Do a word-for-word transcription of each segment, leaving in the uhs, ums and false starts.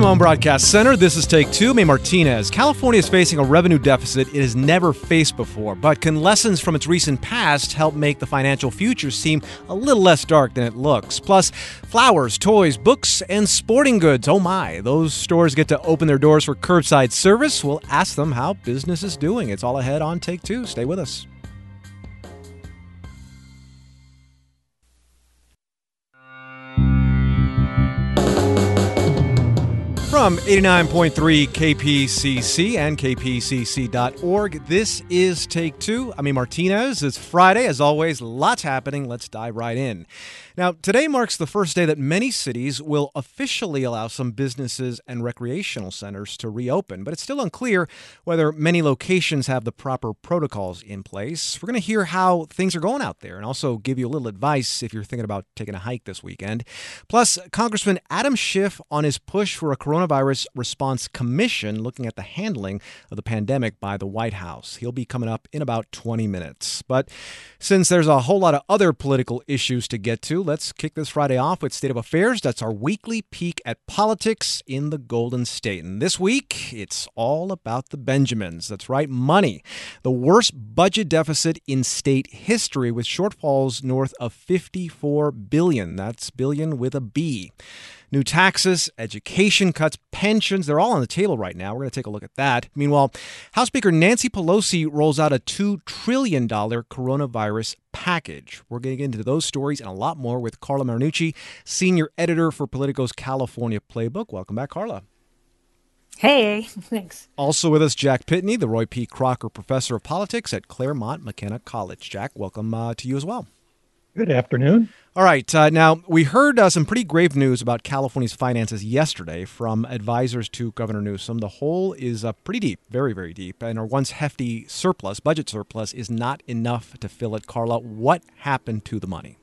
Home Broadcast Center, this is Take Two. May Martinez. California is facing a revenue deficit it has never faced before, but can lessons from its recent past help make the financial future seem a little less dark than it looks? Plus, flowers, toys, books, and sporting goods. Oh my, those stores get to open their doors for curbside service. We'll ask them how business is doing. It's all ahead on Take Two. Stay with us. From eighty-nine point three K P C C and K P C C dot org, this is Take Two. I'm Martinez. It's Friday. As always, lots happening. Let's dive right in. Now, today marks the first day that many cities will officially allow some businesses and recreational centers to reopen, but it's still unclear whether many locations have the proper protocols in place. We're going to hear how things are going out there and also give you a little advice if you're thinking about taking a hike this weekend. Plus, Congressman Adam Schiff on his push for a coronavirus response commission looking at the handling of the pandemic by the White House. He'll be coming up in about twenty minutes. But since there's a whole lot of other political issues to get to, let's kick this Friday off with State of Affairs. That's our weekly peek at politics in the Golden State. And this week, it's all about the Benjamins. That's right, money. The worst budget deficit in state history with shortfalls north of fifty-four billion dollars. That's billion with a B. New taxes, education cuts, pensions, they're all on the table right now. We're going to take a look at that. Meanwhile, House Speaker Nancy Pelosi rolls out a two trillion dollars coronavirus package. We're going to get into those stories and a lot more with Carla Marinucci, senior editor for Politico's California Playbook. Welcome back, Carla. Hey, thanks. Also with us, Jack Pitney, the Roy P. Crocker Professor of Politics at Claremont McKenna College. Jack, welcome uh, to you as well. Good afternoon. All right. Uh, now, we heard uh, some pretty grave news about California's finances yesterday from advisors to Governor Newsom. The hole is uh, pretty deep, very, very deep, and our once hefty surplus, budget surplus, is not enough to fill it. Carla, what happened to the money?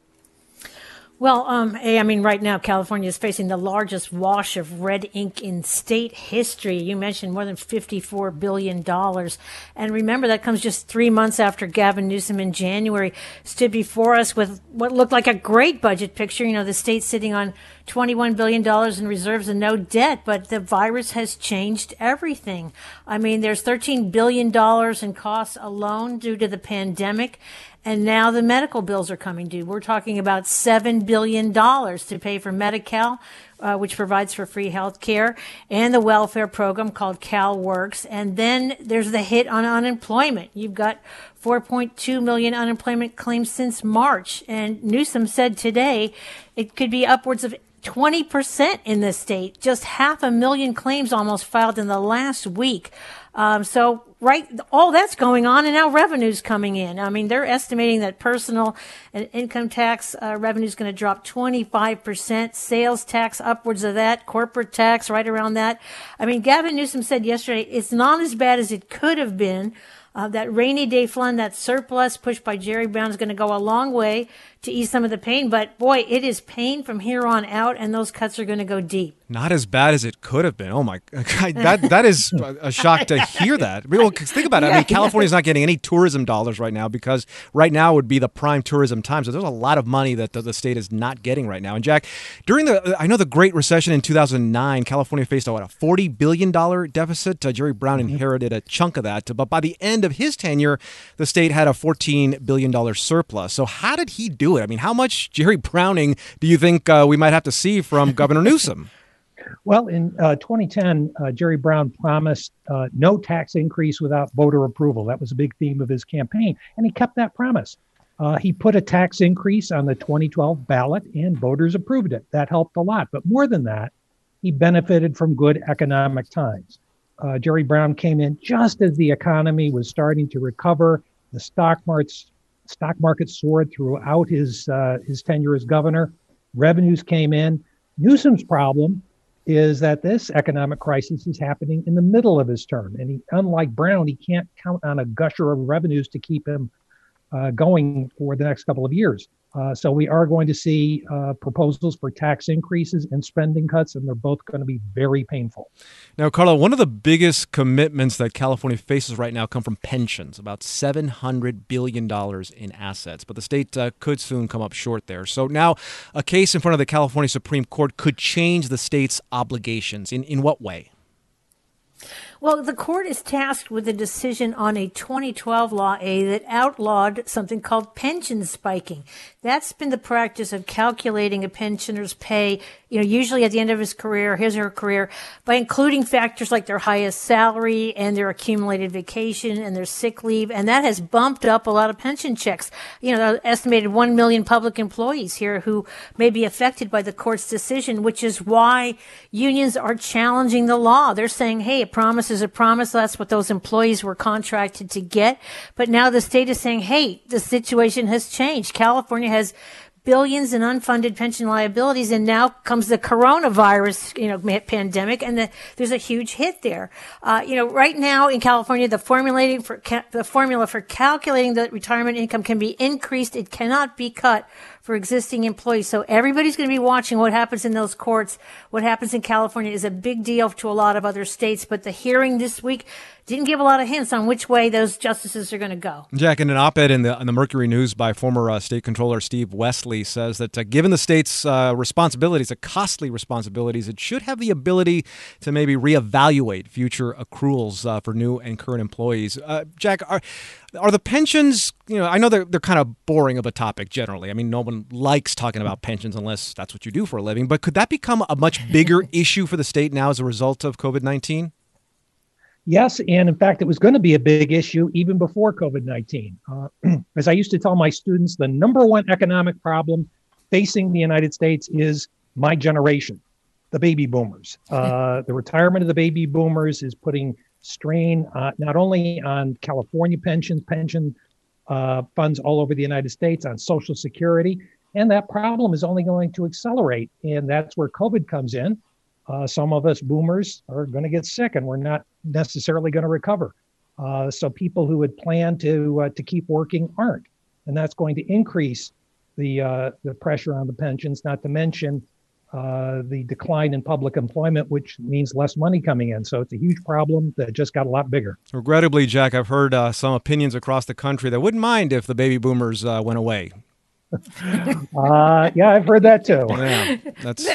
Well, um, I mean, right now, California is facing the largest wash of red ink in state history. You mentioned more than fifty-four billion dollars. And remember, that comes just three months after Gavin Newsom in January stood before us with what looked like a great budget picture. You know, the state sitting on twenty-one billion dollars in reserves and no debt. But the virus has changed everything. I mean, there's thirteen billion dollars in costs alone due to the pandemic. And now the medical bills are coming due. We're talking about seven billion dollars to pay for Medi-Cal, uh, which provides for free health care, and the welfare program called CalWorks. And then there's the hit on unemployment. You've got four point two million unemployment claims since March. And Newsom said today it could be upwards of twenty percent in the state. Just half a million claims almost filed in the last week. Um, so, right, all that's going on, and now revenue's coming in. I mean, they're estimating that personal and income tax uh, revenue is going to drop twenty-five percent, sales tax upwards of that, corporate tax right around that. I mean, Gavin Newsom said yesterday it's not as bad as it could have been. Uh, that rainy day fund, that surplus pushed by Jerry Brown is going to go a long way to ease some of the pain. But, boy, it is pain from here on out, and those cuts are going to go deep. Not as bad as it could have been. Oh, my God. That, that is a shock to hear that. Well, think about it. I mean, California's not getting any tourism dollars right now because right now would be the prime tourism time. So there's a lot of money that the, the state is not getting right now. And, Jack, during the, I know the Great Recession in two thousand nine, California faced, what, a forty billion dollars deficit. Uh, Jerry Brown inherited a chunk of that. But by the end of his tenure, the state had a fourteen billion dollars surplus. So how did he do it? I mean, how much Jerry Browning do you think uh, we might have to see from Governor Newsom? Well, in uh, twenty ten, uh, Jerry Brown promised uh, no tax increase without voter approval. That was a big theme of his campaign, and he kept that promise. Uh, he put a tax increase on the twenty twelve ballot, and voters approved it. That helped a lot. But more than that, he benefited from good economic times. Uh, Jerry Brown came in just as the economy was starting to recover. The stock markets, stock market soared throughout his uh, his tenure as governor. Revenues came in. Newsom's problem is that this economic crisis is happening in the middle of his term. And he, unlike Brown, he can't count on a gusher of revenues to keep him uh, going for the next couple of years. Uh, so we are going to see uh, proposals for tax increases and spending cuts, and they're both going to be very painful. Now, Carla, one of the biggest commitments that California faces right now come from pensions, about seven hundred billion dollars in assets. But the state uh, could soon come up short there. So now a case in front of the California Supreme Court could change the state's obligations. In, in what way? Well, the court is tasked with a decision on a twenty twelve law, A, that outlawed something called pension spiking. That's been the practice of calculating a pensioner's pay, you know, usually at the end of his career, his or her career, by including factors like their highest salary and their accumulated vacation and their sick leave. And that has bumped up a lot of pension checks. You know, estimated one million public employees here who may be affected by the court's decision, which is why unions are challenging the law. They're saying, hey, a promise is a promise. That's what those employees were contracted to get. But now the state is saying, hey, the situation has changed. California has billions in unfunded pension liabilities, and now comes the coronavirus, you know, pandemic, and the, there's a huge hit there. Uh, you know, right now in California, the formulating for ca- the formula for calculating the retirement income can be increased. It cannot be cut for existing employees. So everybody's going to be watching what happens in those courts. What happens in California is a big deal to a lot of other states, but the hearing this week didn't give a lot of hints on which way those justices are going to go. Jack, in an op-ed in the, in the Mercury News by former uh, State Controller Steve Wesley says that uh, given the state's uh, responsibilities, the costly responsibilities, it should have the ability to maybe reevaluate future accruals uh, for new and current employees. Uh, Jack, are are the pensions, you know, I know they're, they're kind of boring of a topic generally. I mean, no one likes talking about pensions unless that's what you do for a living. But could that become a much bigger issue for the state now as a result of COVID nineteen? Yes, and in fact, it was going to be a big issue even before COVID nineteen. Uh, as I used to tell my students, the number one economic problem facing the United States is my generation, the baby boomers. Uh, the retirement of the baby boomers is putting strain uh, not only on California pensions, pension uh, funds all over the United States, on Social Security, and that problem is only going to accelerate. And that's where COVID comes in. Uh, some of us boomers are going to get sick, and we're not necessarily going to recover. Uh, so people who had planned to uh, to keep working aren't, and that's going to increase the uh, the pressure on the pensions. Not to mention uh, the decline in public employment, which means less money coming in. So it's a huge problem that just got a lot bigger. Regrettably, Jack, I've heard uh, some opinions across the country that wouldn't mind if the baby boomers uh, went away. Uh, yeah, I've heard that too. Yeah, that's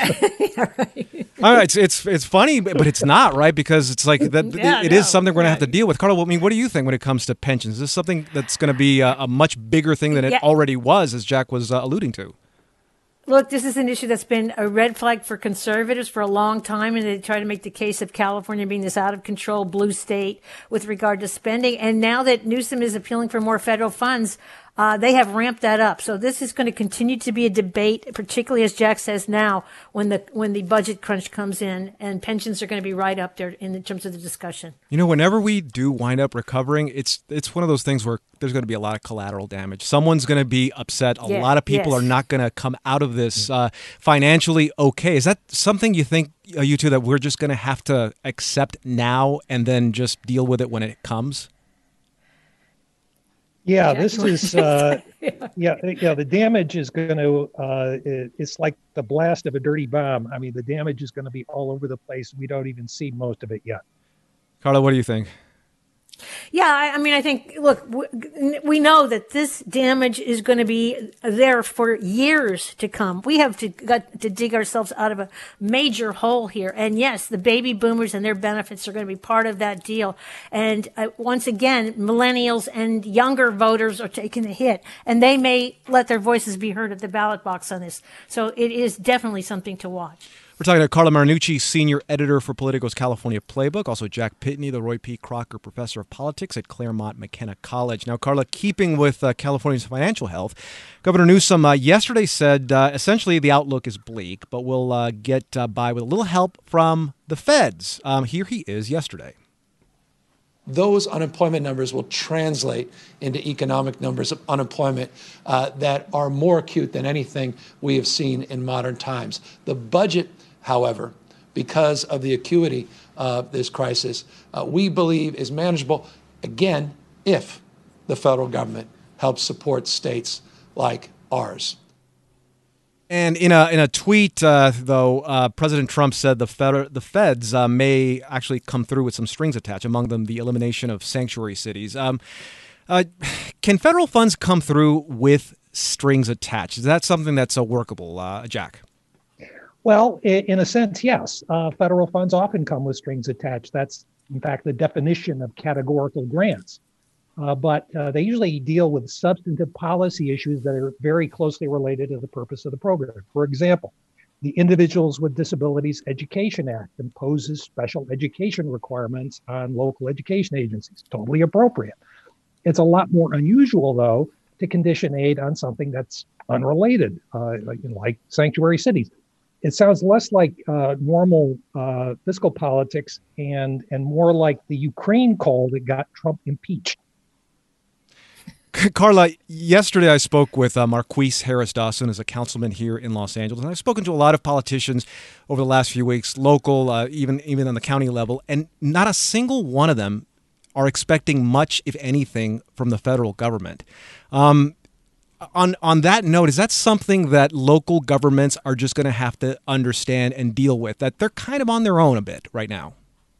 all right. It's it's it's funny, but it's not, right? Because it's like that. Yeah, it no, is something we're going to yeah. have to deal with. Carla, I mean, what do you think when it comes to pensions? Is this something that's going to be a, a much bigger thing than it Yeah. already was, as Jack was uh, alluding to? Look, this is an issue that's been a red flag for conservatives for a long time, and they try to make the case of California being this out of control blue state with regard to spending. And now that Newsom is appealing for more federal funds, uh, they have ramped that up. So this is going to continue to be a debate, particularly as Jack says now, when the when the budget crunch comes in, and pensions are going to be right up there in terms of the discussion. You know, whenever we do wind up recovering, it's it's one of those things where there's going to be a lot of collateral damage. Someone's going to be upset. A Yeah, lot of people yes. are not going to come out of this uh, financially okay. Is that something you think, uh, you two, that we're just going to have to accept now and then just deal with it when it comes? Yeah, Jack, this you wanna is, say uh, something? yeah, yeah, the damage is going to, uh, it- it's like the blast of a dirty bomb. I mean, the damage is going to be all over the place. We don't even see most of it yet. Carla, what do you think? Yeah, I, I mean, I think, look, w- we know that this damage is going to be there for years to come. We have to got to dig ourselves out of a major hole here. And yes, the baby boomers and their benefits are going to be part of that deal. And uh, once again, millennials and younger voters are taking a hit, and they may let their voices be heard at the ballot box on this. So it is definitely something to watch. We're talking to Carla Marinucci, senior editor for Politico's California Playbook. Also, Jack Pitney, the Roy P. Crocker Professor of Politics at Claremont McKenna College. Now, Carla, keeping with uh, California's financial health, Governor Newsom uh, yesterday said uh, essentially the outlook is bleak, but we'll uh, get uh, by with a little help from the feds. Um, here he is yesterday. Those unemployment numbers will translate into economic numbers of unemployment uh, that are more acute than anything we have seen in modern times. The budget, however, because of the acuity of this crisis, uh, we believe is manageable, again, if the federal government helps support states like ours. And in a in a tweet, uh, though, uh, President Trump said the fed, the feds uh, may actually come through with some strings attached, among them the elimination of sanctuary cities. Um, uh, can federal funds come through with strings attached? Is that something that's uh, workable, uh, Jack? Well, in a sense, yes. Uh, federal funds often come with strings attached. That's, in fact, the definition of categorical grants. Uh, but uh, they usually deal with substantive policy issues that are very closely related to the purpose of the program. For example, the Individuals with Disabilities Education Act imposes special education requirements on local education agencies. Totally appropriate. It's a lot more unusual, though, to condition aid on something that's unrelated, uh, like, like sanctuary cities. It sounds less like uh, normal uh, fiscal politics and, and more like the Ukraine call that got Trump impeached. Carla, yesterday I spoke with uh, Marquise Harris Dawson as a councilman here in Los Angeles, and I've spoken to a lot of politicians over the last few weeks, local, uh, even even on the county level, and not a single one of them are expecting much, if anything, from the federal government. Um, on on that note, is that something that local governments are just going to have to understand and deal with, that they're kind of on their own a bit right now?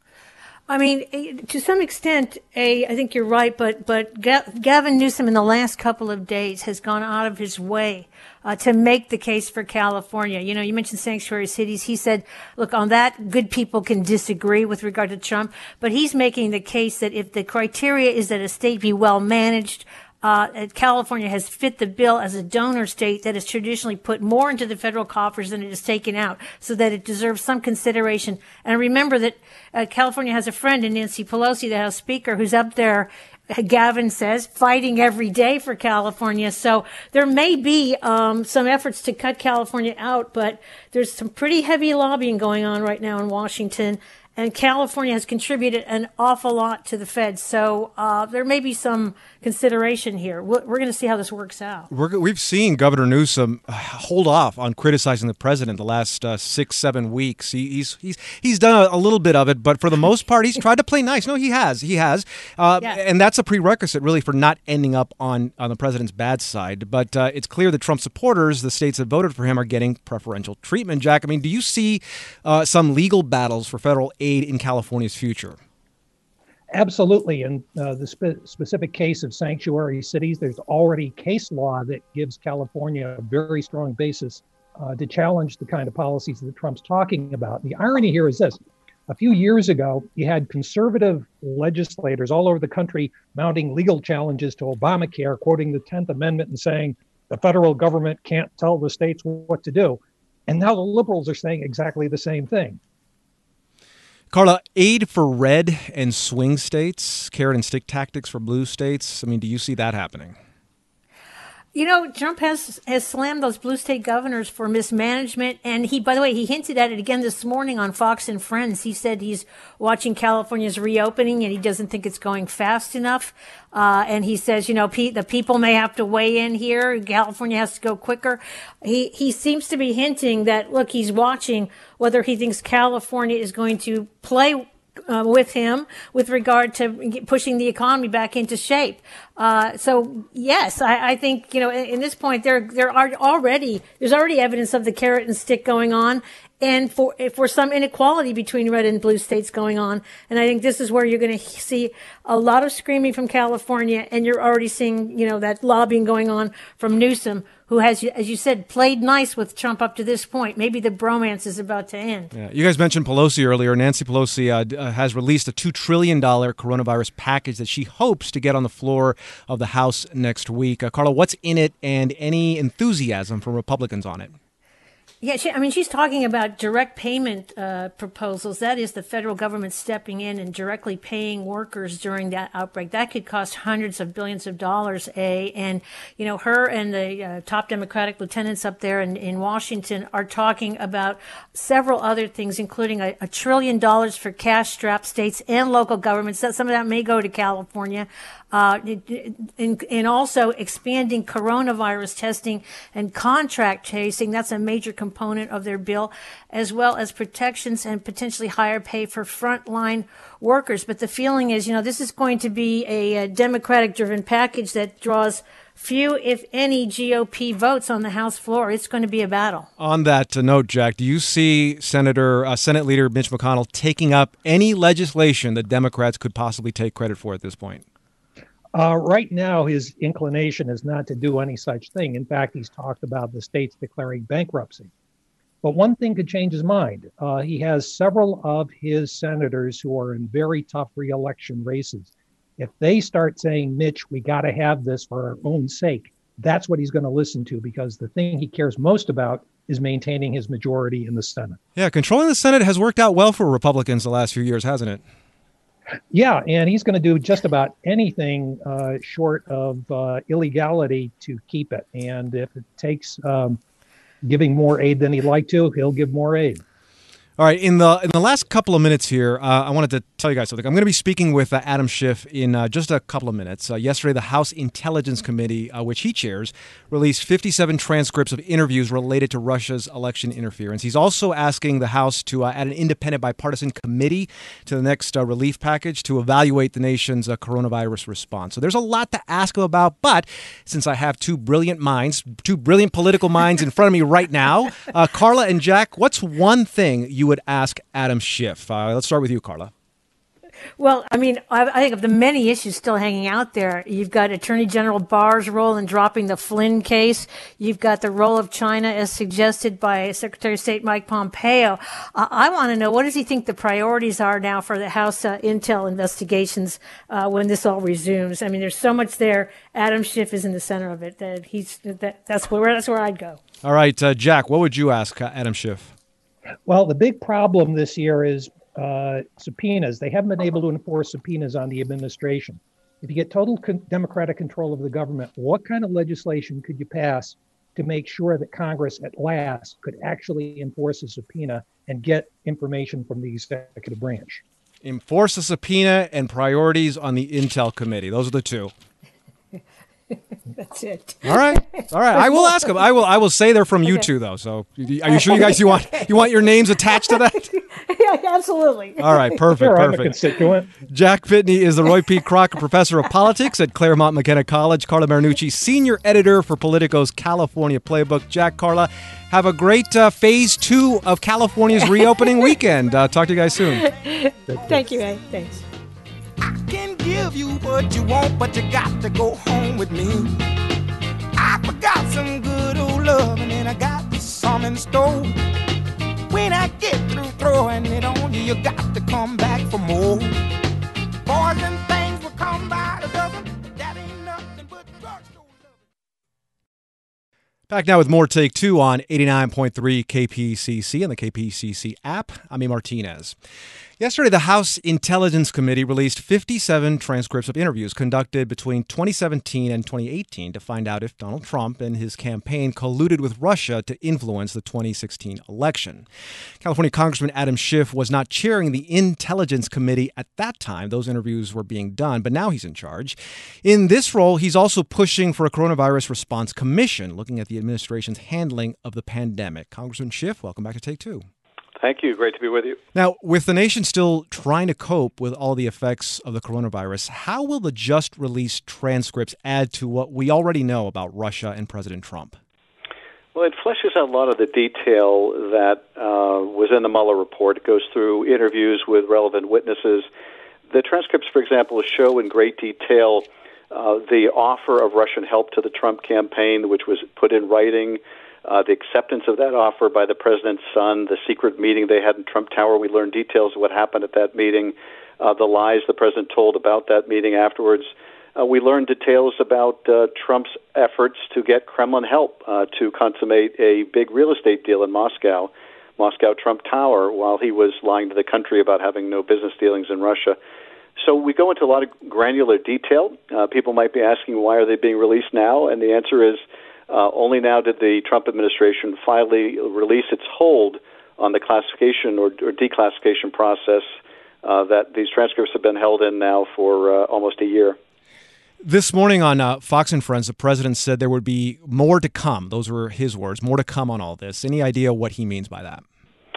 I mean, to some extent, A, I think you're right, but but Gavin Newsom in the last couple of days has gone out of his way uh, to make the case for California. You know, you mentioned sanctuary cities. He said, look, on that, good people can disagree with regard to Trump, but he's making the case that if the criteria is that a state be well managed, Uh, California has fit the bill as a donor state that has traditionally put more into the federal coffers than it has taken out, so that it deserves some consideration. And remember that uh, California has a friend in Nancy Pelosi, the House Speaker, who's up there, Gavin says, fighting every day for California. So there may be um, some efforts to cut California out, but there's some pretty heavy lobbying going on right now in Washington. And California has contributed an awful lot to the feds. So uh, there may be some consideration here. We're, we're going to see how this works out. We're, we've seen Governor Newsom hold off on criticizing the president the last uh, six, seven weeks. He, he's he's he's done a, a little bit of it, but for the most part, he's tried to play nice. No, he has. He has. Uh, yeah. And that's a prerequisite, really, for not ending up on, on the president's bad side. But uh, it's clear that Trump supporters, the states that voted for him, are getting preferential treatment. Jack, I mean, do you see uh, some legal battles for federal aid in California's future? Absolutely. In uh, the spe- specific case of sanctuary cities, there's already case law that gives California a very strong basis uh, to challenge the kind of policies that Trump's talking about. The irony here is this. A few years ago, you had conservative legislators all over the country mounting legal challenges to Obamacare, quoting the tenth Amendment and saying the federal government can't tell the states what to do. And now the liberals are saying exactly the same thing. Carla, aid for red and swing states, carrot and stick tactics for blue states. I mean, do you see that happening? You know, Trump has has slammed those blue state governors for mismanagement. And he, by the way, he hinted at it again this morning on Fox and Friends. He said he's watching California's reopening and he doesn't think it's going fast enough. Uh, and he says, you know, pe- the people may have to weigh in here. California has to go quicker. He, he seems to be hinting that, look, he's watching whether he thinks California is going to play Uh, with him with regard to pushing the economy back into shape. Uh, so yes, I, I think, you know, in, in this point, there there are already there's already evidence of the carrot and stick going on, and for for some inequality between red and blue states going on. And I think this is where you're going to see a lot of screaming from California, and you're already seeing, you know, that lobbying going on from Newsom, who has, as you said, played nice with Trump up to this point. Maybe the bromance is about to end. Yeah. You guys mentioned Pelosi earlier. Nancy Pelosi uh, has released a two trillion dollars coronavirus package that she hopes to get on the floor of the House next week. Uh, Carla, what's in it, and any enthusiasm from Republicans on it? Yeah, she, I mean, she's talking about direct payment uh, proposals. That is the federal government stepping in and directly paying workers during that outbreak. That could cost hundreds of billions of dollars, A. And, you know, her and the uh, top Democratic lieutenants up there in, in Washington are talking about several other things, including a, a trillion dollars for cash-strapped states and local governments. That, some of that may go to California. Uh, and, and also expanding coronavirus testing and contract tracing. That's a major component component of their bill, as well as protections and potentially higher pay for frontline workers. But the feeling is, you know, this is going to be a, a Democratic-driven package that draws few, if any, G O P votes on the House floor. It's going to be a battle. On that note, Jack, do you see Senator uh, Senate Leader Mitch McConnell taking up any legislation that Democrats could possibly take credit for at this point? Uh, right now, his inclination is not to do any such thing. In fact, he's talked about the states declaring bankruptcy. But one thing could change his mind. Uh, he has several of his senators who are in very tough re-election races. If they start saying, Mitch, we got to have this for our own sake, that's what he's going to listen to, because the thing he cares most about is maintaining his majority in the Senate. Yeah, controlling the Senate has worked out well for Republicans the last few years, hasn't it? Yeah, and he's going to do just about anything uh, short of uh, illegality to keep it. And if it takes um, giving more aid than he'd like to, he'll give more aid. All right, in the in the last couple of minutes here, uh, I wanted to tell you guys something. I'm going to be speaking with uh, Adam Schiff in uh, just a couple of minutes. Uh, yesterday, the House Intelligence Committee, uh, which he chairs, released fifty-seven transcripts of interviews related to Russia's election interference. He's also asking the House to uh, add an independent bipartisan committee to the next uh, relief package to evaluate the nation's uh, coronavirus response. So there's a lot to ask him about, but since I have two brilliant minds, two brilliant political minds in front of me right now, uh, Carla and Jack, what's one thing you would ask Adam Schiff? Uh, let's start with you, Carla. Well, I mean, I, I think of the many issues still hanging out there. You've got Attorney General Barr's role in dropping the Flynn case. You've got the role of China as suggested by Secretary of State Mike Pompeo. Uh, I want to know, what does he think the priorities are now for the House uh, Intel investigations uh, when this all resumes? I mean, there's so much there. Adam Schiff is in the center of it. That he's that, that's where that's where I'd go. All right, uh, Jack, what would you ask uh, Adam Schiff? Well, the big problem this year is uh, subpoenas. They haven't been able to enforce subpoenas on the administration. If you get total con- Democratic control of the government, what kind of legislation could you pass to make sure that Congress at last could actually enforce a subpoena and get information from the executive branch? Enforce a subpoena and priorities on the Intel Committee. Those are the two. That's it. All right, all right. I will ask them. I will. I will say they're from you Okay. two, though. So, are you sure you guys you want you want your names attached to that? Yeah, absolutely. All right, perfect, Sure, I'm a perfect. constituent. Jack Pitney is the Roy P. Crocker Professor of Politics at Claremont McKenna College. Carla Marinucci, Senior Editor for Politico's California Playbook. Jack, Carla, have a great uh, phase two of California's reopening weekend. Uh, talk to you guys soon. Thank you, Ed. Thanks. I can give you what you want, but you got to go home with me. I forgot some good old love, and then I got some in store. When I get through throwing it on you, you got to come back for more. Boys and things will come by the dozen. That ain't nothing but drugstore love. Back now with more Take Two on eighty-nine point three K P C C and the K P C C app. I'm E. Martinez. Yesterday, the House Intelligence Committee released fifty-seven transcripts of interviews conducted between twenty seventeen and twenty eighteen to find out if Donald Trump and his campaign colluded with Russia to influence the twenty sixteen election. California Congressman Adam Schiff was not chairing the Intelligence Committee at that time. Those interviews were being done, but now he's in charge. In this role, he's also pushing for a coronavirus response commission, looking at the administration's handling of the pandemic. Congressman Schiff, welcome back to Take Two. Thank you. Great to be with you. Now, with the nation still trying to cope with all the effects of the coronavirus, how will the just released transcripts add to what we already know about Russia and President Trump? Well, it fleshes out a lot of the detail that uh, was in the Mueller report. It goes through interviews with relevant witnesses. The transcripts, for example, show in great detail uh, the offer of Russian help to the Trump campaign, which was put in writing. Uh, the acceptance of that offer by the president's son, the secret meeting they had in Trump Tower. We learned details of what happened at that meeting, uh, the lies the president told about that meeting afterwards. Uh, we learned details about uh, Trump's efforts to get Kremlin help uh, to consummate a big real estate deal in Moscow, Moscow Trump Tower, while he was lying to the country about having no business dealings in Russia. So we go into a lot of granular detail. Uh, people might be asking, why are they being released now? And the answer is, Uh, only now did the Trump administration finally release its hold on the classification or, or declassification process uh, that these transcripts have been held in now for uh, almost a year. This morning on uh, Fox and Friends, the president said there would be more to come. Those were his words, more to come on all this. Any idea what he means by that?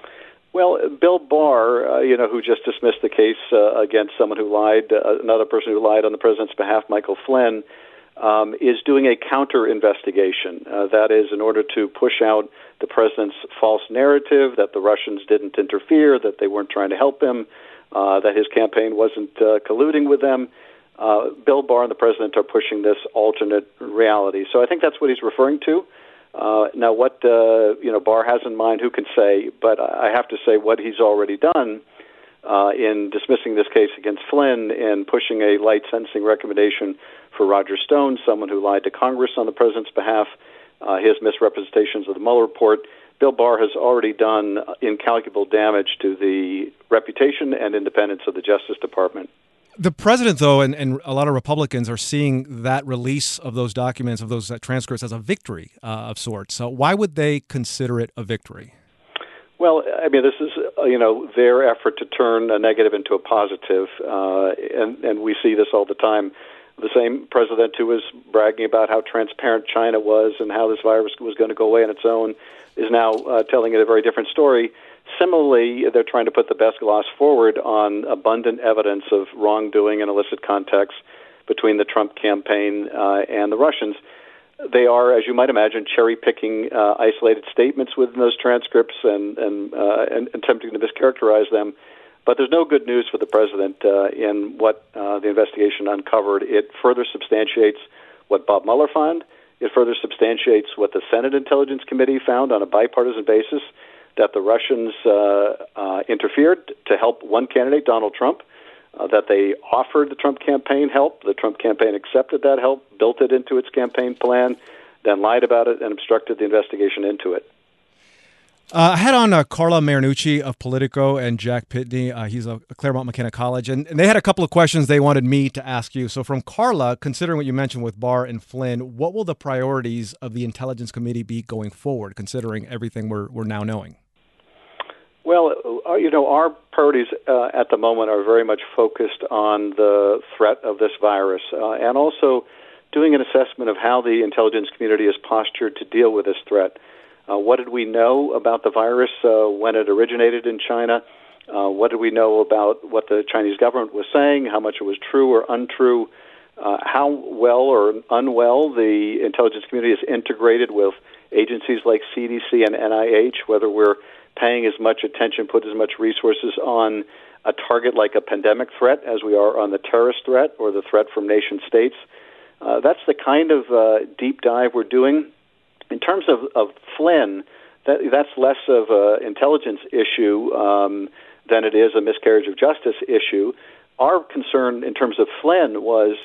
Well, Bill Barr, uh, you know, who just dismissed the case uh, against someone who lied, uh, another person who lied on the president's behalf, Michael Flynn, um, is doing a counter-investigation. Uh, that is, in order to push out the president's false narrative that the Russians didn't interfere, that they weren't trying to help him, uh, that his campaign wasn't uh, colluding with them. Uh, Bill Barr and the president are pushing this alternate reality. So I think that's what he's referring to. Uh, now, what uh, you know, Barr has in mind, who can say? But I have to say, what he's already done uh, in dismissing this case against Flynn and pushing a light sentencing recommendation for Roger Stone, someone who lied to Congress on the president's behalf, uh, his misrepresentations of the Mueller report. Bill Barr has already done incalculable damage to the reputation and independence of the Justice Department. The president, though, and, and a lot of Republicans are seeing that release of those documents, of those uh, transcripts, as a victory uh, of sorts. So why would they consider it a victory? Well, I mean, this is, uh, you know, their effort to turn a negative into a positive, uh, and, and we see this all the time. The same president who was bragging about how transparent China was and how this virus was going to go away on its own is now uh, telling it a very different story. Similarly, they're trying to put the best gloss forward on abundant evidence of wrongdoing and illicit contacts between the Trump campaign uh, and the Russians. They are, as you might imagine, cherry-picking uh, isolated statements within those transcripts and, and, uh, and attempting to mischaracterize them. But there's no good news for the president uh, in what uh, the investigation uncovered. It further substantiates what Bob Mueller found. It further substantiates what the Senate Intelligence Committee found on a bipartisan basis, that the Russians uh, uh, interfered to help one candidate, Donald Trump, uh, that they offered the Trump campaign help. The Trump campaign accepted that help, built it into its campaign plan, then lied about it and obstructed the investigation into it. Uh, I had on uh, Carla Marinucci of Politico and Jack Pitney. Uh, he's a Claremont McKenna College. And, and they had a couple of questions they wanted me to ask you. So from Carla, considering what you mentioned with Barr and Flynn, what will the priorities of the Intelligence Committee be going forward, considering everything we're, we're now knowing? Well, uh, you know, our priorities uh, at the moment are very much focused on the threat of this virus uh, and also doing an assessment of how the intelligence community is postured to deal with this threat. Uh, what did we know about the virus uh, when it originated in China? Uh, what did we know about what the Chinese government was saying, how much it was true or untrue, uh, how well or unwell the intelligence community is integrated with agencies like C D C and N I H, whether we're paying as much attention, put as much resources on a target like a pandemic threat as we are on the terrorist threat or the threat from nation states. Uh, that's the kind of uh, deep dive we're doing. In terms of, of Flynn, that, that's less of an intelligence issue um, than it is a miscarriage of justice issue. Our concern in terms of Flynn was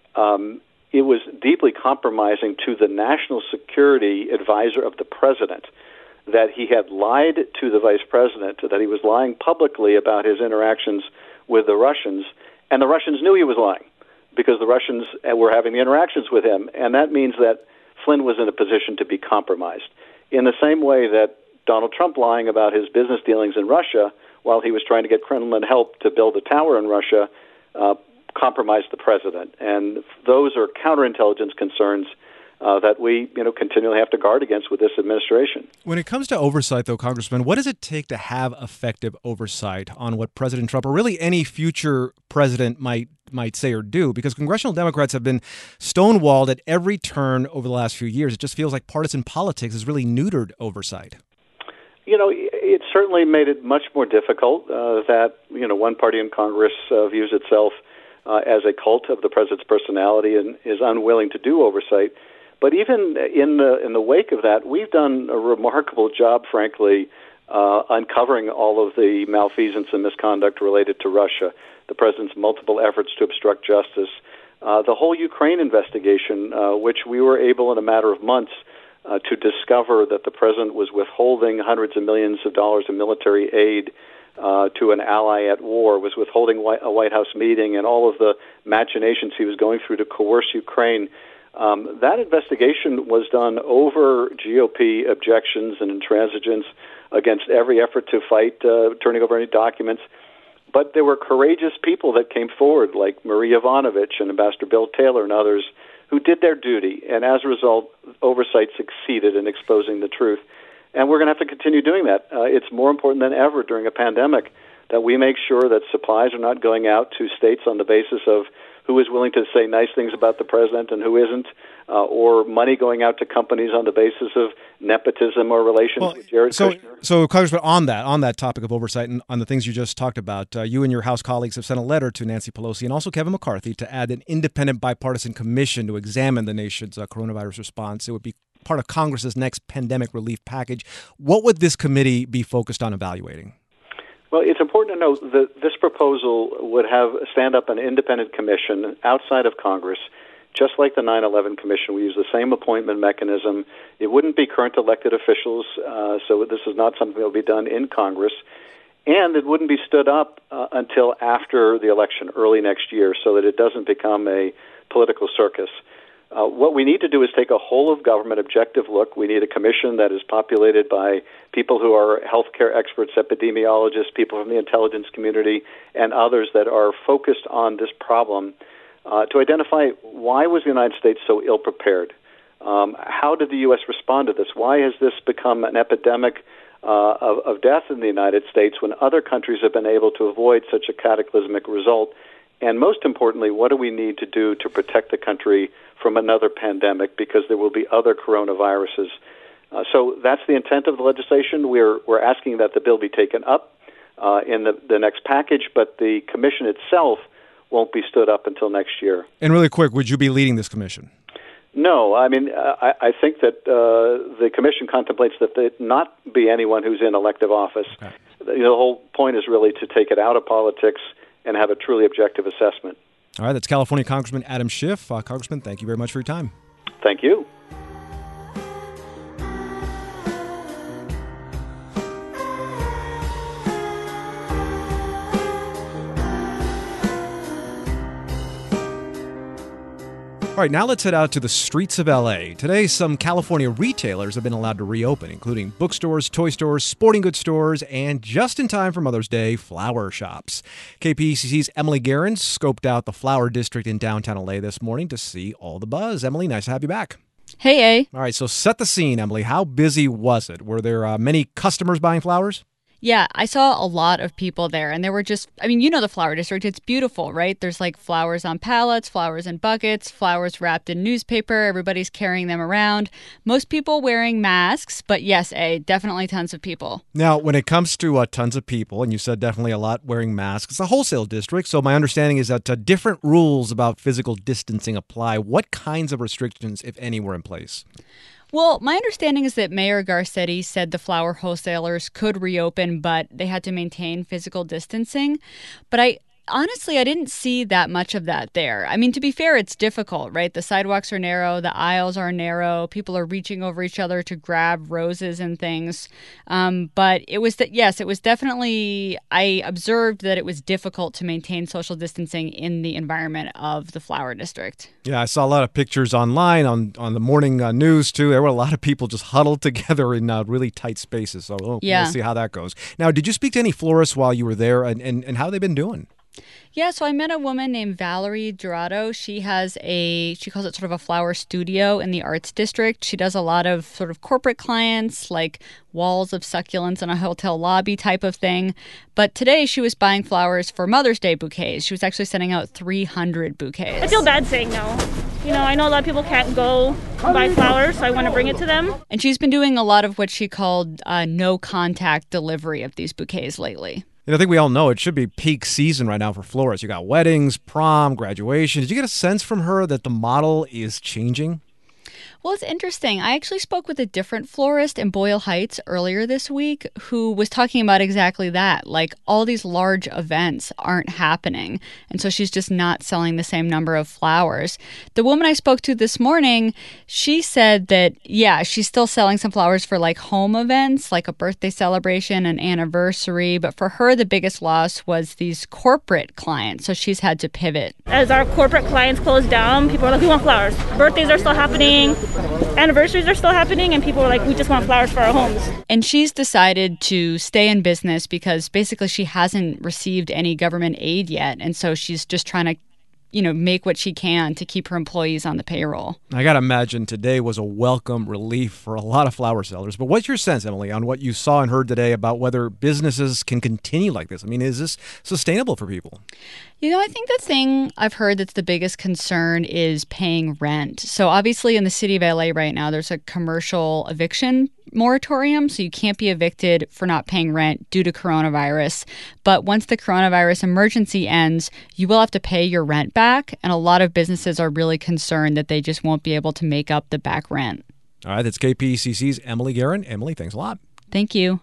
um, it was deeply compromising to the national security advisor of the president, that he had lied to the vice president, that he was lying publicly about his interactions with the Russians, and the Russians knew he was lying because the Russians were having the interactions with him, and that means that Flynn was in a position to be compromised. In the same way that Donald Trump lying about his business dealings in Russia while he was trying to get Kremlin help to build a tower in Russia uh, compromised the president. And those are counterintelligence concerns Uh, that we, you know, continually have to guard against with this administration. When it comes to oversight, though, Congressman, what does it take to have effective oversight on what President Trump or really any future president might might say or do? Because congressional Democrats have been stonewalled at every turn over the last few years. It just feels like partisan politics has really neutered oversight. You know, it certainly made it much more difficult uh, that, you know, one party in Congress uh, views itself uh, as a cult of the president's personality and is unwilling to do oversight. But even in the in the wake of that, we've done a remarkable job, frankly, uh, uncovering all of the malfeasance and misconduct related to Russia, the president's multiple efforts to obstruct justice, uh, the whole Ukraine investigation, uh, which we were able in a matter of months uh, to discover that the president was withholding hundreds of millions of dollars in military aid uh, to an ally at war, was withholding a White House meeting, and all of the machinations he was going through to coerce Ukraine. Um, that investigation was done over G O P objections and intransigence against every effort to fight uh, turning over any documents. But there were courageous people that came forward, like Marie Yovanovitch and Ambassador Bill Taylor and others, who did their duty, and as a result, oversight succeeded in exposing the truth. And we're going to have to continue doing that. Uh, it's more important than ever during a pandemic that we make sure that supplies are not going out to states on the basis of who is willing to say nice things about the president and who isn't, uh, or money going out to companies on the basis of nepotism or relations well, with Jared so, Kushner. So, Congressman, on that, on that topic of oversight and on the things you just talked about, uh, you and your House colleagues have sent a letter to Nancy Pelosi and also Kevin McCarthy to add an independent bipartisan commission to examine the nation's uh, coronavirus response. It would be part of Congress's next pandemic relief package. What would this committee be focused on evaluating? Well, it's important to note that this proposal would have stand up an independent commission outside of Congress, just like the nine eleven Commission. We use the same appointment mechanism. It wouldn't be current elected officials, uh, so this is not something that will be done in Congress. And it wouldn't be stood up uh, until after the election, early next year, so that it doesn't become a political circus. Uh, what we need to do is take a whole-of-government objective look. We need a commission that is populated by people who are healthcare experts, epidemiologists, people from the intelligence community, and others that are focused on this problem uh, to identify why was the United States so ill-prepared. Um, how did the U S respond to this? Why has this become an epidemic uh, of, of death in the United States when other countries have been able to avoid such a cataclysmic result? And most importantly, what do we need to do to protect the country from another pandemic, because there will be other coronaviruses? Uh, so that's the intent of the legislation. We're we're asking that the bill be taken up uh, in the, the next package, but the commission itself won't be stood up until next year. And really quick, would you be leading this commission? No, I mean, uh, I, I think that uh, the commission contemplates that there not be anyone who's in elective office. Okay. The, you know, the whole point is really to take it out of politics and have a truly objective assessment. All right, that's California Congressman Adam Schiff. Uh, Congressman, thank you very much for your time. Thank you. All right, now let's head out to the streets of L A. Today, some California retailers have been allowed to reopen, including bookstores, toy stores, sporting goods stores, and just in time for Mother's Day, flower shops. K P E C C's Emily Guerin scoped out the flower district in downtown L A this morning to see all the buzz. Emily, nice to have you back. Hey, A. All right, so set the scene, Emily. How busy was it? Were there uh, many customers buying flowers? Yeah, I saw a lot of people there, and there were just, I mean, you know the flower district, it's beautiful, right? There's like flowers on pallets, flowers in buckets, flowers wrapped in newspaper, everybody's carrying them around. Most people wearing masks, but yes, A, definitely tons of people. Now, when it comes to uh, tons of people, and you said definitely a lot wearing masks, it's a wholesale district, so my understanding is that uh, different rules about physical distancing apply. What kinds of restrictions, if any, were in place? Well, my understanding is that Mayor Garcetti said the flower wholesalers could reopen, but they had to maintain physical distancing. But I honestly, I didn't see that much of that there. I mean, to be fair, it's difficult, right? The sidewalks are narrow, the aisles are narrow, people are reaching over each other to grab roses and things. Um, but it was that, yes, it was definitely, I observed that it was difficult to maintain social distancing in the environment of the flower district. Yeah, I saw a lot of pictures online on, on the morning uh, news, too. There were a lot of people just huddled together in uh, really tight spaces. So we'll, yeah. we'll see how that goes. Now, did you speak to any florists while you were there, and, and, and how they've been doing? Yeah, so I met a woman named Valerie Dorado. She has a, she calls it sort of a flower studio in the Arts District. She does a lot of sort of corporate clients, like walls of succulents in a hotel lobby type of thing. But today she was buying flowers for Mother's Day bouquets. She was actually sending out three hundred bouquets. I feel bad saying no. You know, I know a lot of people can't go buy flowers, so I want to bring it to them. And she's been doing a lot of what she called uh, no-contact delivery of these bouquets lately. And I think we all know it should be peak season right now for florists. You got weddings, prom, graduation. Did you get a sense from her that the model is changing? Well, it's interesting. I actually spoke with a different florist in Boyle Heights earlier this week who was talking about exactly that. Like, all these large events aren't happening. And so she's just not selling the same number of flowers. The woman I spoke to this morning, she said that, yeah, she's still selling some flowers for like home events, like a birthday celebration, an anniversary. But for her, the biggest loss was these corporate clients. So she's had to pivot. As our corporate clients close down, people are like, we want flowers. Birthdays are still happening. anniversaries are still happening, and people are like, we just want flowers for our homes. And she's decided to stay in business because basically she hasn't received any government aid yet. And so she's just trying to, you know, make what she can to keep her employees on the payroll. I got to imagine today was a welcome relief for a lot of flower sellers. But what's your sense, Emily, on what you saw and heard today about whether businesses can continue like this? I mean, is this sustainable for people? You know, I think the thing I've heard that's the biggest concern is paying rent. So obviously in the city of L A right now, there's a commercial eviction moratorium. So you can't be evicted for not paying rent due to coronavirus. But once the coronavirus emergency ends, you will have to pay your rent back. And a lot of businesses are really concerned that they just won't be able to make up the back rent. All right, that's K P C C's Emily Guerin. Emily, thanks a lot. Thank you.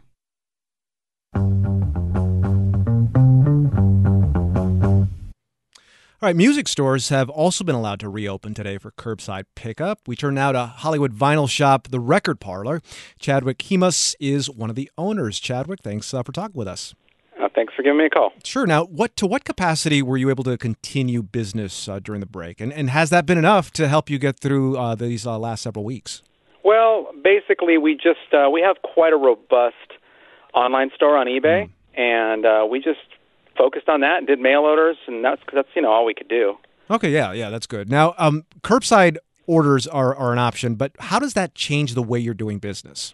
All right, music stores have also been allowed to reopen today for curbside pickup. We turn now to Hollywood vinyl shop, The Record Parlor. Chadwick Hemus is one of the owners. Chadwick, thanks uh, for talking with us. Uh, thanks for giving me a call. Sure. Now, what to what capacity were you able to continue business uh, during the break? And, and has that been enough to help you get through uh, these uh, last several weeks? Well, basically, we just uh, we have quite a robust online store on eBay, mm. and uh, we just focused on that and did mail orders, and that's that's you know all we could do. Okay, yeah, yeah, that's good. Now, um, curbside orders are, are an option, but how does that change the way you're doing business?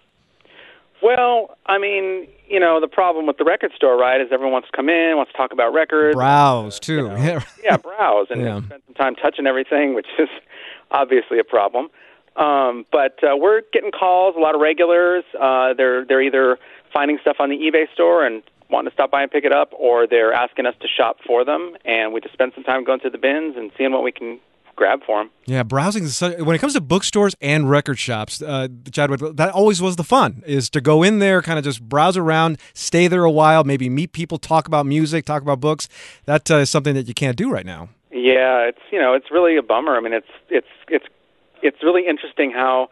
Well, I mean, you know, the problem with the record store, right, is everyone wants to come in, wants to talk about records. Browse, too. You know, yeah, browse, and yeah. spend some time touching everything, which is obviously a problem. Um, but uh, we're getting calls, a lot of regulars. Uh, they're they're either finding stuff on the eBay store and wanting to stop by and pick it up, or they're asking us to shop for them, and we just spend some time going through the bins and seeing what we can grab for them. Yeah, browsing is such, when it comes to bookstores and record shops, uh, Chadwick, that always was the fun, is to go in there, kind of just browse around, stay there a while, maybe meet people, talk about music, talk about books. That uh, is something that you can't do right now. Yeah, it's you know it's really a bummer. I mean, it's it's it's it's really interesting how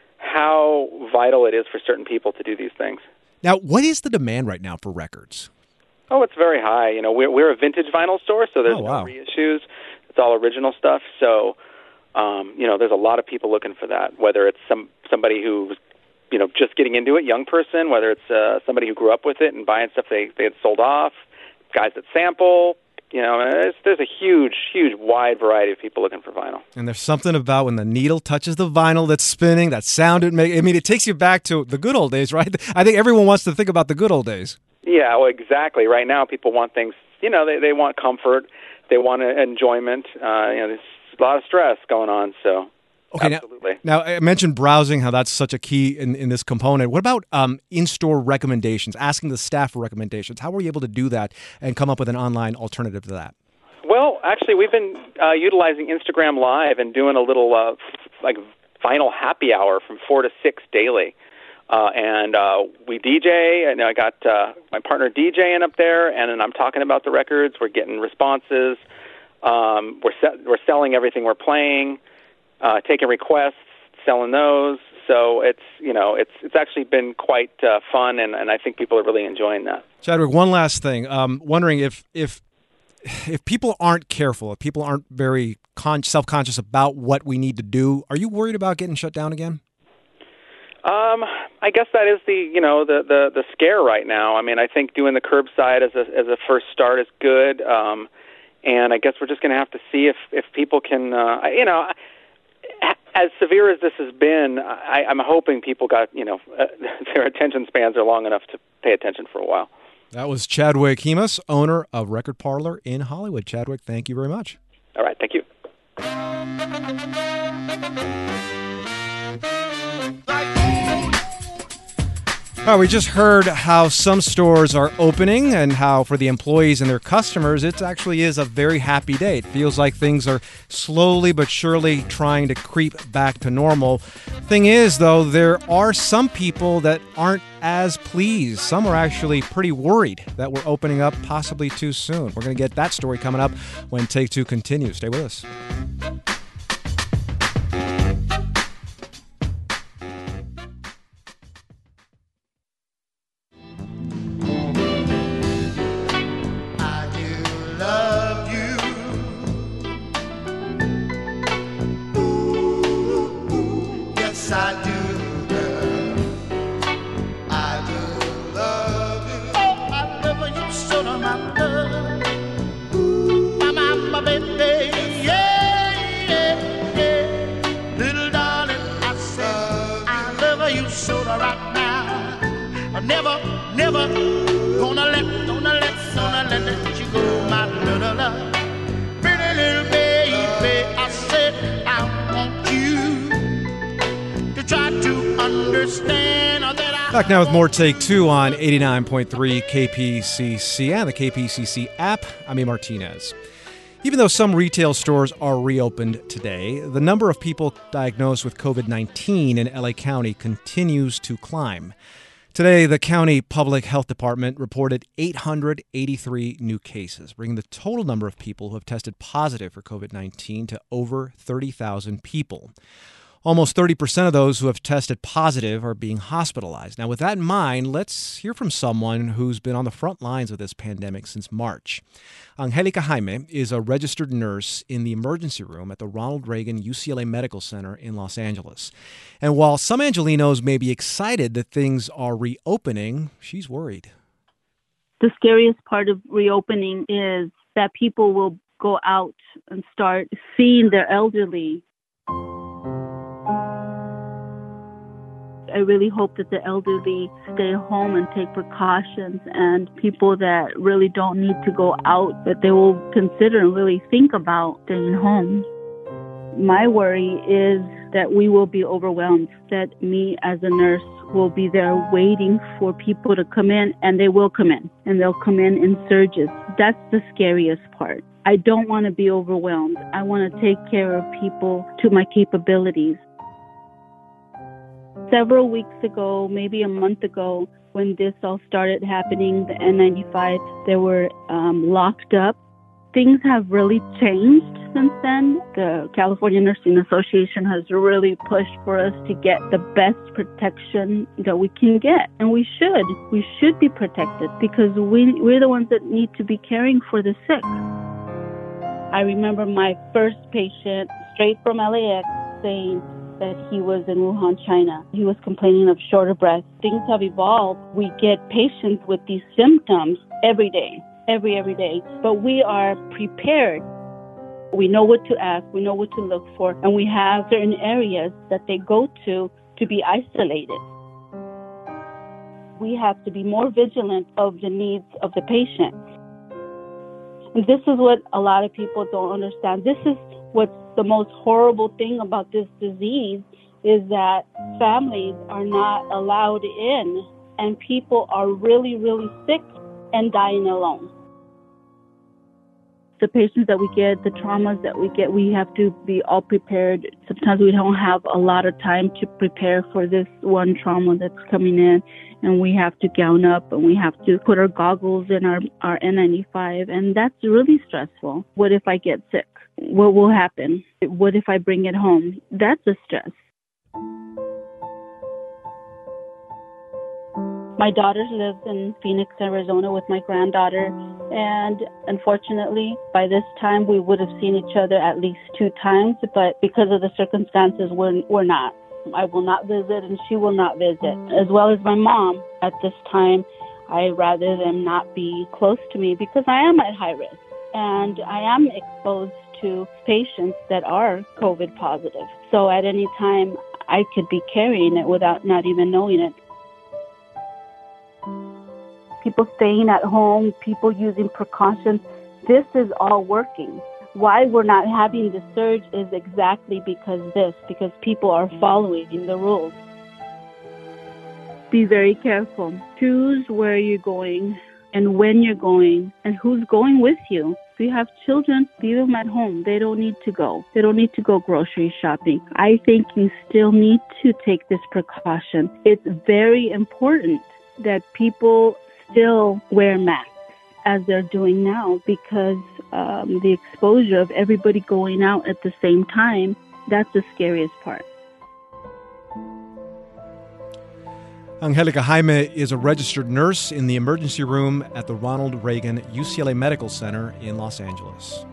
how vital it is for certain people to do these things. Now, what is the demand right now for records? Oh, it's very high. You know, we're we're a vintage vinyl store, so there's oh, wow. no reissues. It's all original stuff. So, um, you know, there's a lot of people looking for that. Whether it's some somebody who's, you know, just getting into it, young person. Whether it's uh, somebody who grew up with it and buying stuff they they had sold off. Guys that sample. You know, it's, there's a huge, huge, wide variety of people looking for vinyl. And there's something about when the needle touches the vinyl that's spinning, that sound it makes. I mean, it takes you back to the good old days, right? I think everyone wants to think about the good old days. Yeah, well, exactly. Right now, people want things, you know, they, they want comfort. They want enjoyment. Uh, you know, there's a lot of stress going on, so okay, absolutely. Now, now, I mentioned browsing, how that's such a key in, in this component. What about um, in-store recommendations, asking the staff for recommendations? How were you able to do that and come up with an online alternative to that? Well, actually, we've been uh, utilizing Instagram Live and doing a little uh, like vinyl happy hour from four to six daily. Uh, and uh, we D J, and I got uh, my partner DJing up there, and then I'm talking about the records. We're getting responses. Um, we're se- we're selling everything we're playing, uh, taking requests, selling those. So it's you know it's it's actually been quite uh, fun, and, and I think people are really enjoying that. Chadwick, one last thing. Um, wondering if if if people aren't careful, if people aren't very con- self-conscious about what we need to do, are you worried about getting shut down again? Um, I guess that is the you know the, the, the scare right now. I mean, I think doing the curbside as a as a first start is good, um, and I guess we're just going to have to see if if people can uh, you know. As severe as this has been, I, I'm hoping people got you know uh, their attention spans are long enough to pay attention for a while. That was Chadwick Hemus, owner of Record Parlor in Hollywood. Chadwick, thank you very much. All right, thank you. All right, we just heard how some stores are opening and how for the employees and their customers, it actually is a very happy day. It feels like things are slowly but surely trying to creep back to normal. Thing is, though, there are some people that aren't as pleased. Some are actually pretty worried that we're opening up possibly too soon. We're going to get that story coming up when Take Two continues. Stay with us. Back now with more Take Two on eighty-nine point three K P C C and the K P C C app. I'm A. Martinez. Even though some retail stores are reopened today, the number of people diagnosed with covid nineteen in L A County continues to climb. Today, the county public health department reported eight hundred eighty-three new cases, bringing the total number of people who have tested positive for covid nineteen to over thirty thousand people. Almost thirty percent of those who have tested positive are being hospitalized. Now, with that in mind, let's hear from someone who's been on the front lines of this pandemic since March. Angelica Jaime is a registered nurse in the emergency room at the Ronald Reagan U C L A Medical Center in Los Angeles. And while some Angelinos may be excited that things are reopening, she's worried. The scariest part of reopening is that people will go out and start seeing their elderly. I really hope that the elderly stay home and take precautions, and people that really don't need to go out, that they will consider and really think about staying home. My worry is that we will be overwhelmed, that me as a nurse will be there waiting for people to come in, and they will come in, and they'll come in in surges. That's the scariest part. I don't want to be overwhelmed. I want to take care of people to my capabilities. Several weeks ago, maybe a month ago, when this all started happening, the N ninety-five, they were um, locked up. Things have really changed since then. The California Nursing Association has really pushed for us to get the best protection that we can get. And we should. We should be protected because we, we're the ones that need to be caring for the sick. I remember my first patient, straight from L A X, saying that he was in Wuhan, China. He was complaining of short of breath. Things have evolved. We get patients with these symptoms every day, every, every day. But we are prepared. We know what to ask. We know what to look for. And we have certain areas that they go to to be isolated. We have to be more vigilant of the needs of the patient. And this is what a lot of people don't understand. This is what's the most horrible thing about this disease is that families are not allowed in and people are really, really sick and dying alone. The patients that we get, the traumas that we get, we have to be all prepared. Sometimes we don't have a lot of time to prepare for this one trauma that's coming in, and we have to gown up and we have to put our goggles in our, our N ninety-five, and that's really stressful. What if I get sick? What will happen? What if I bring it home? That's a stress. My daughter lives in Phoenix, Arizona with my granddaughter, and unfortunately, by this time, we would have seen each other at least two times, but because of the circumstances, we're, we're not. I will not visit, and she will not visit, as well as my mom. At this time, I'd rather them not be close to me because I am at high risk, and I am exposed to patients that are COVID positive. So at any time, I could be carrying it without not even knowing it. People staying at home, people using precautions, this is all working. Why we're not having the surge is exactly because this, because people are following the rules. Be very careful. Choose where you're going and when you're going and who's going with you. If you have children, leave them at home. They don't need to go. They don't need to go grocery shopping. I think you still need to take this precaution. It's very important that people still wear masks as they're doing now because um, the exposure of everybody going out at the same time, that's the scariest part. Angelica Jaime is a registered nurse in the emergency room at the Ronald Reagan U C L A Medical Center in Los Angeles.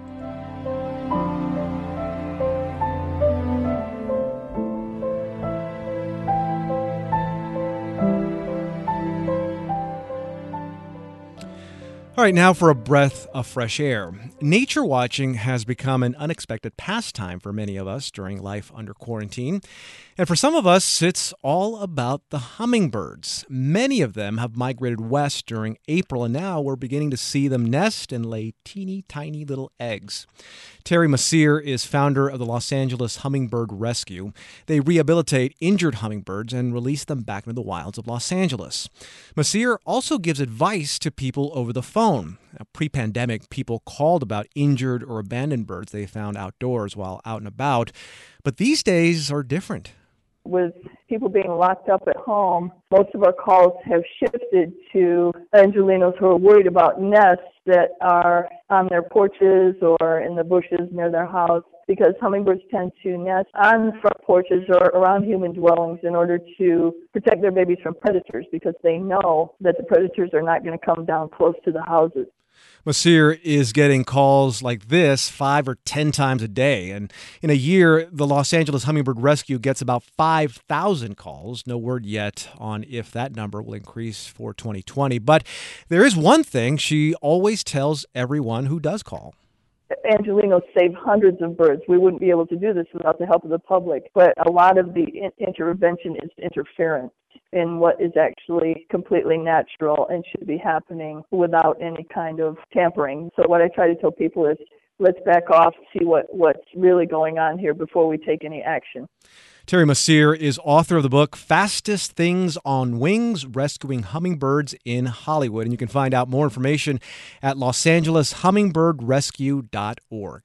All right, now for a breath of fresh air. Nature watching has become an unexpected pastime for many of us during life under quarantine. And for some of us, it's all about the hummingbirds. Many of them have migrated west during April, and now we're beginning to see them nest and lay teeny tiny little eggs. Terry Masear is founder of the Los Angeles Hummingbird Rescue. They rehabilitate injured hummingbirds and release them back into the wilds of Los Angeles. Masear also gives advice to people over the phone. Now, pre-pandemic, people called about injured or abandoned birds they found outdoors while out and about. But these days are different. With people being locked up at home, most of our calls have shifted to Angelinos who are worried about nests that are on their porches or in the bushes near their house, because hummingbirds tend to nest on front porches or around human dwellings in order to protect their babies from predators, because they know that the predators are not going to come down close to the houses. Masear is getting calls like this five or ten times a day. And in a year, the Los Angeles Hummingbird Rescue gets about five thousand calls. No word yet on if that number will increase for twenty twenty. But there is one thing she always tells everyone who does call. Angelinos save hundreds of birds. We wouldn't be able to do this without the help of the public. But a lot of the in- intervention is interference in what is actually completely natural and should be happening without any kind of tampering. So what I try to tell people is, let's back off, see what, what's really going on here before we take any action. Terry Masear is author of the book Fastest Things on Wings, Rescuing Hummingbirds in Hollywood. And you can find out more information at los angeles hummingbird rescue dot org.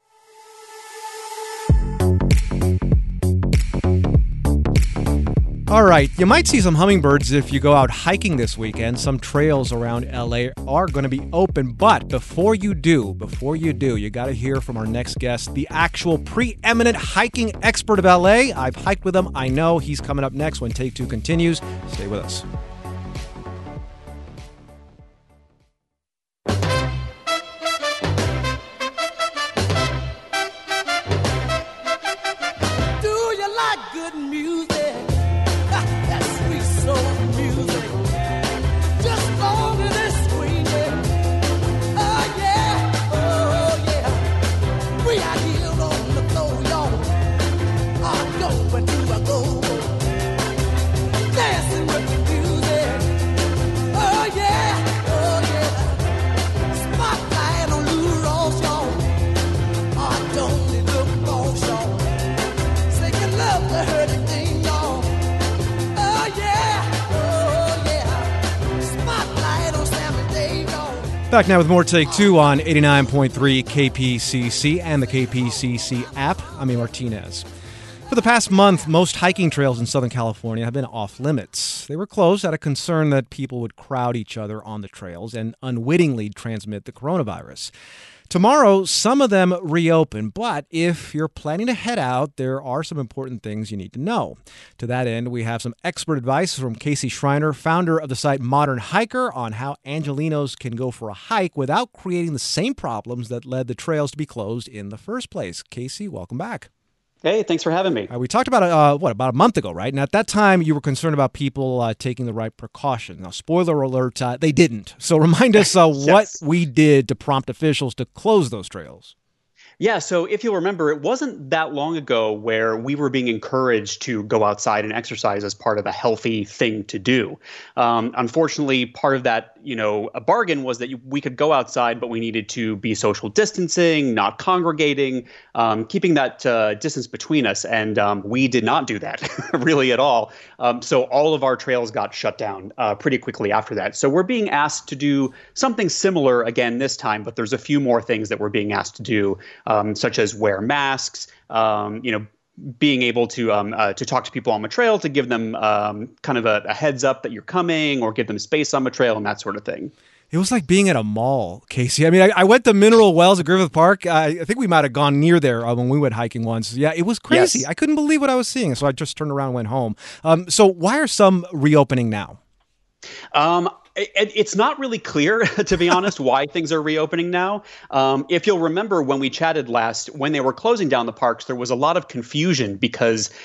All right, you might see some hummingbirds if you go out hiking this weekend. Some trails around L A are going to be open, but before you do, before you do, you got to hear from our next guest, the actual preeminent hiking expert of L A. I've hiked with him. I know he's coming up next when Take Two continues. Stay with us. Do you like good music? Back now with more Take Two on eighty-nine point three K P C C and the K P C C app. I'm Amy Martinez. For the past month, most hiking trails in Southern California have been off limits. They were closed out of concern that people would crowd each other on the trails and unwittingly transmit the coronavirus. Tomorrow, some of them reopen, but if you're planning to head out, there are some important things you need to know. To that end, we have some expert advice from Casey Schreiner, founder of the site Modern Hiker, on how Angelinos can go for a hike without creating the same problems that led the trails to be closed in the first place. Casey, welcome back. Hey, thanks for having me. Uh, we talked about it, uh, what, about a month ago, right? And at that time, you were concerned about people uh, taking the right precautions. Now, spoiler alert, uh, they didn't. So remind us uh, yes. what we did to prompt officials to close those trails. Yeah, so if you'll remember, it wasn't that long ago where we were being encouraged to go outside and exercise as part of a healthy thing to do. Um, unfortunately, part of that, you know, a bargain was that we could go outside, but we needed to be social distancing, not congregating, um, keeping that uh, distance between us. And um, we did not do that really at all. Um, so all of our trails got shut down uh, pretty quickly after that. So we're being asked to do something similar again this time, but there's a few more things that we're being asked to do. Um, such as wear masks, um, you know, being able to um, uh, to talk to people on the trail, to give them um, kind of a, a heads up that you're coming, or give them space on the trail and that sort of thing. It was like being at a mall, Casey. I mean, I, I went to Mineral Wells at Griffith Park. I, I think we might have gone near there uh, when we went hiking once. Yeah, it was crazy. Yes. I couldn't believe what I was seeing, so I just turned around and went home. Um, so why are some reopening now? Um, it, it's not really clear, to be honest, why things are reopening now. Um, if you'll remember when we chatted last, when they were closing down the parks, there was a lot of confusion because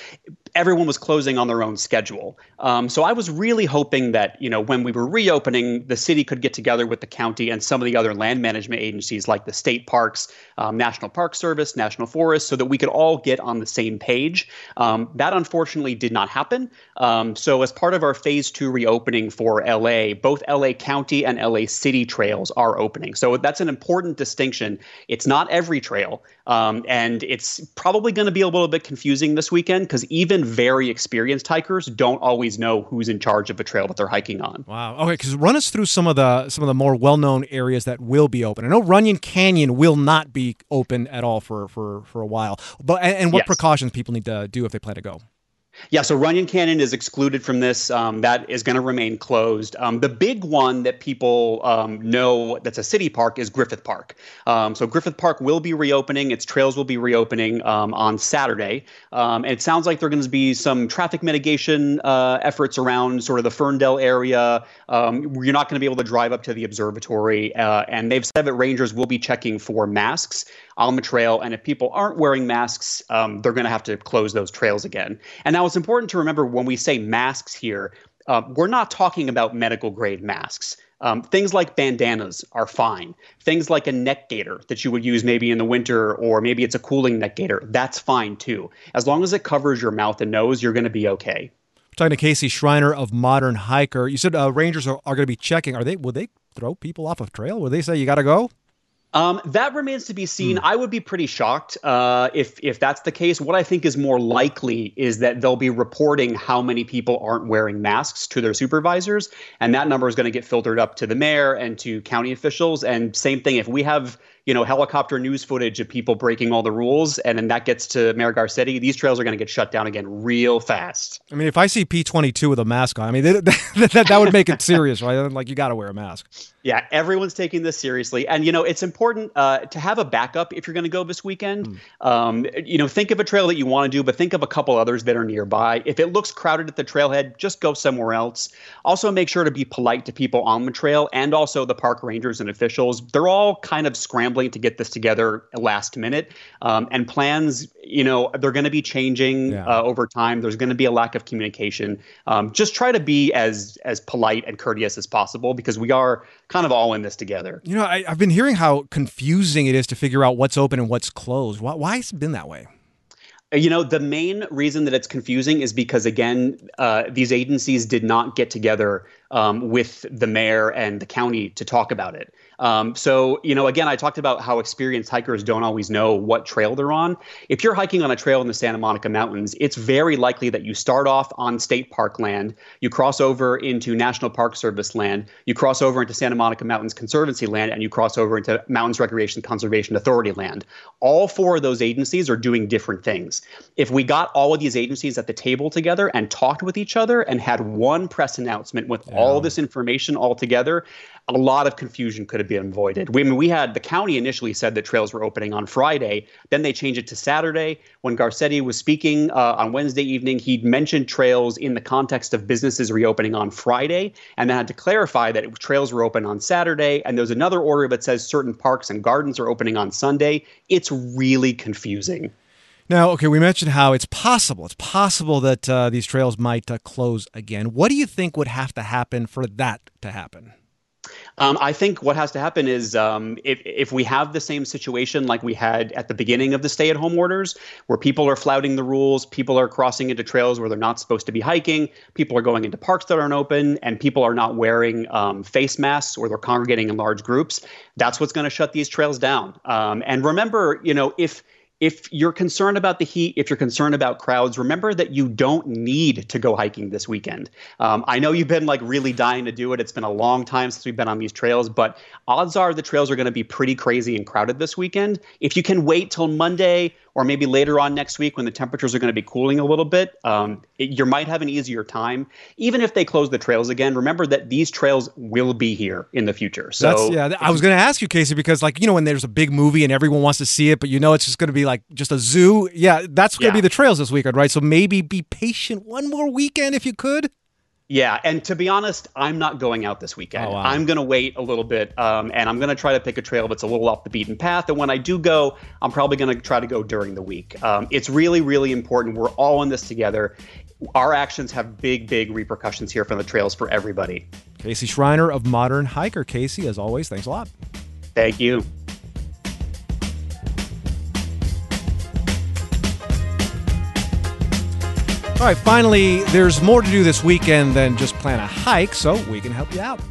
everyone was closing on their own schedule. Um, so I was really hoping that, you know, when we were reopening, the city could get together with the county and some of the other land management agencies like the state parks, um, National Park Service, National Forest, so that we could all get on the same page. Um, that unfortunately did not happen. Um, so as part of our phase two reopening for L A, both L A County and L A City trails are opening. So that's an important distinction. It's not every trail. Um, and it's probably going to be a little bit confusing this weekend because even very experienced hikers don't always know who's in charge of a trail that they're hiking on. Wow. Okay, because run us through some of the some of the more well-known areas that will be open. I know Runyon Canyon will not be open at all for for, for a while. But and, and what Yes. precautions people need to do if they plan to go? Yeah, so Runyon Canyon is excluded from this. Um, that is going to remain closed. Um, the big one that people um, know that's a city park is Griffith Park. Um, so Griffith Park will be reopening. Its trails will be reopening um, on Saturday. Um, and it sounds like there are going to be some traffic mitigation uh, efforts around sort of the Ferndale area. Um, you're not going to be able to drive up to the observatory. Uh, and they've said that rangers will be checking for masks on the trail. And if people aren't wearing masks, um, they're going to have to close those trails again. And now it's important to remember when we say masks here, uh, we're not talking about medical grade masks. Um, things like bandanas are fine. Things like a neck gaiter that you would use maybe in the winter, or maybe it's a cooling neck gaiter, that's fine too. As long as it covers your mouth and nose, you're going to be okay. We're talking to Casey Schreiner of Modern Hiker. You said uh, rangers are, are going to be checking. Are they? Will they throw people off of trail? Will they say you got to go? Um, that remains to be seen. Mm. I would be pretty shocked uh, if if that's the case. What I think is more likely is that they'll be reporting how many people aren't wearing masks to their supervisors, and that number is going to get filtered up to the mayor and to county officials. And same thing, if we have you know helicopter news footage of people breaking all the rules, and then that gets to Mayor Garcetti, these trails are going to get shut down again real fast. I mean, if I see P twenty-two with a mask on, I mean that that, that would make it serious, right? Like you got to wear a mask. Yeah, everyone's taking this seriously. And, you know, it's important uh, to have a backup if you're going to go this weekend. Mm. Um, you know, think of a trail that you want to do, but think of a couple others that are nearby. If it looks crowded at the trailhead, just go somewhere else. Also, make sure to be polite to people on the trail and also the park rangers and officials. They're all kind of scrambling to get this together last minute. Um, and plans, you know, they're going to be changing yeah. uh, over time. There's going to be a lack of communication. Um, just try to be as as polite and courteous as possible because we are kind of all in this together. You know, I, I've been hearing how confusing it is to figure out what's open and what's closed. Why, why has it been that way? You know, the main reason that it's confusing is because, again, uh, these agencies did not get together um, with the mayor and the county to talk about it. Um, so, you know, again, I talked about how experienced hikers don't always know what trail they're on. If you're hiking on a trail in the Santa Monica Mountains, it's very likely that you start off on state park land, you cross over into National Park Service land, you cross over into Santa Monica Mountains Conservancy land, and you cross over into Mountains Recreation Conservation Authority land. All four of those agencies are doing different things. If we got all of these agencies at the table together and talked with each other and had one press announcement with yeah. all this information all together, a lot of confusion could have been avoided. We, I mean, we had the county initially said that trails were opening on Friday. Then they changed it to Saturday. When Garcetti was speaking uh, on Wednesday evening, he mentioned trails in the context of businesses reopening on Friday, and then had to clarify that it, trails were open on Saturday. And there's another order that says certain parks and gardens are opening on Sunday. It's really confusing. Now, okay, we mentioned how it's possible. It's possible that uh, these trails might uh, close again. What do you think would have to happen for that to happen? Um, I think what has to happen is um, if if we have the same situation like we had at the beginning of the stay-at-home orders, where people are flouting the rules, people are crossing into trails where they're not supposed to be hiking, people are going into parks that aren't open, and people are not wearing um, face masks or they're congregating in large groups, that's what's going to shut these trails down. Um, and remember, you know, if If you're concerned about the heat, if you're concerned about crowds, remember that you don't need to go hiking this weekend. Um, I know you've been like really dying to do it. It's been a long time since we've been on these trails, but odds are the trails are going to be pretty crazy and crowded this weekend. If you can wait till Monday or maybe later on next week when the temperatures are going to be cooling a little bit, um, it, you might have an easier time. Even if they close the trails again, remember that these trails will be here in the future. So That's, yeah, I was going to ask you, Casey, because like, you know, when there's a big movie and everyone wants to see it, but you know it's just going to be like just a zoo. Yeah, that's going to yeah. be the trails this weekend, right? So maybe be patient one more weekend if you could. Yeah, and to be honest, I'm not going out this weekend. Oh, wow. I'm going to wait a little bit, um, and I'm going to try to pick a trail that's a little off the beaten path. And when I do go, I'm probably going to try to go during the week. Um, it's really, really important. We're all in this together. Our actions have big, big repercussions here from the trails for everybody. Casey Schreiner of Modern Hiker. Casey, as always, thanks a lot. Thank you. All right, finally, there's more to do this weekend than just plan a hike, so we can help you out.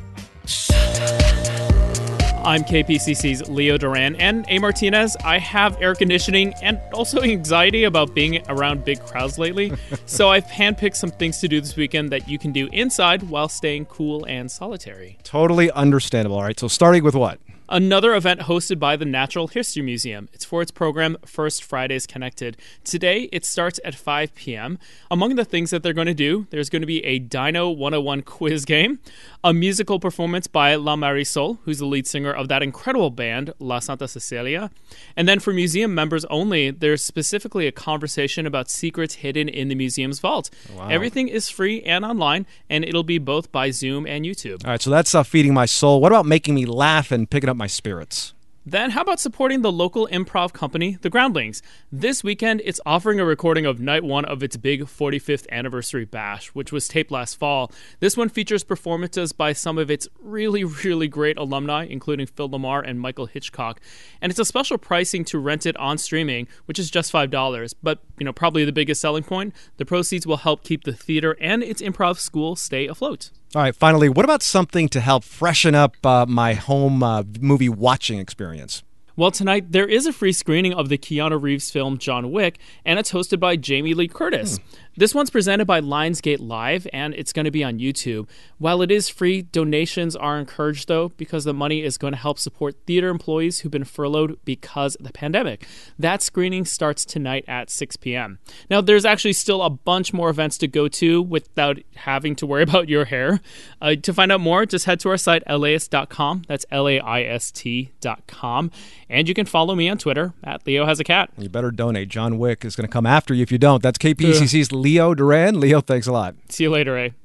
I'm K P C C's Leo Duran and A. Martinez. I have air conditioning and also anxiety about being around big crowds lately. So I've handpicked some things to do this weekend that you can do inside while staying cool and solitary. Totally understandable. All right, so starting with what? Another event hosted by the Natural History Museum. It's for its program, First Fridays Connected. Today, it starts at five p.m. Among the things that they're going to do, there's going to be a Dino one oh one quiz game, a musical performance by La Marisol, who's the lead singer of that incredible band, La Santa Cecilia. And then for museum members only, there's specifically a conversation about secrets hidden in the museum's vault. Wow. Everything is free and online, and it'll be both by Zoom and YouTube. All right, so that's uh, feeding my soul. What about making me laugh and picking up my spirits? Then how about supporting the local improv company, The Groundlings? This weekend, it's offering a recording of night one of its big forty-fifth anniversary bash, which was taped last fall. This one features performances by some of its really, really great alumni, including Phil Lamar and Michael Hitchcock. And it's a special pricing to rent it on streaming, which is just five dollars. But, you know, probably the biggest selling point, the proceeds will help keep the theater and its improv school stay afloat. All right, finally, what about something to help freshen up uh, my home uh, movie watching experience? Well, tonight there is a free screening of the Keanu Reeves film John Wick, and it's hosted by Jamie Lee Curtis. Hmm. This one's presented by Lionsgate Live, and it's going to be on YouTube. While it is free, donations are encouraged, though, because the money is going to help support theater employees who've been furloughed because of the pandemic. That screening starts tonight at six p.m. Now, there's actually still a bunch more events to go to without having to worry about your hair. Uh, to find out more, just head to our site, L A I S T dot com. That's L A I S T dot com. And you can follow me on Twitter, at Leo Has a Cat. You better donate. John Wick is going to come after you if you don't. That's K P C C's Leo Duran. Leo, thanks a lot. See you later, eh?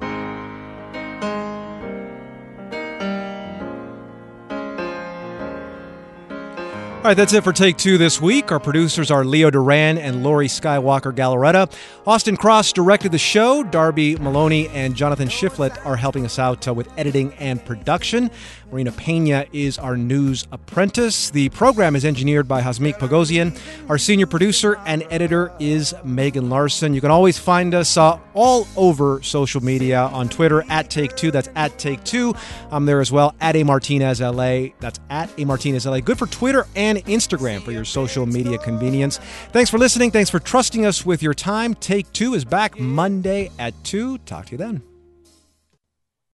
All right, that's it for Take Two this week. Our producers are Leo Duran and Lori Skywalker Gallaretta. Austin Cross directed the show. Darby Maloney and Jonathan Shiflett are helping us out uh, with editing and production. Marina Pena is our news apprentice. The program is engineered by Hasmik Pogosian. Our senior producer and editor is Megan Larson. You can always find us uh, all over social media on Twitter at Take Two. That's at Take Two. I'm there as well at A Martinez L A. That's at A Martinez L A. Good for Twitter and Instagram for your social media convenience. Thanks for listening. Thanks for trusting us with your time. Take Two is back Monday at two. Talk to you then.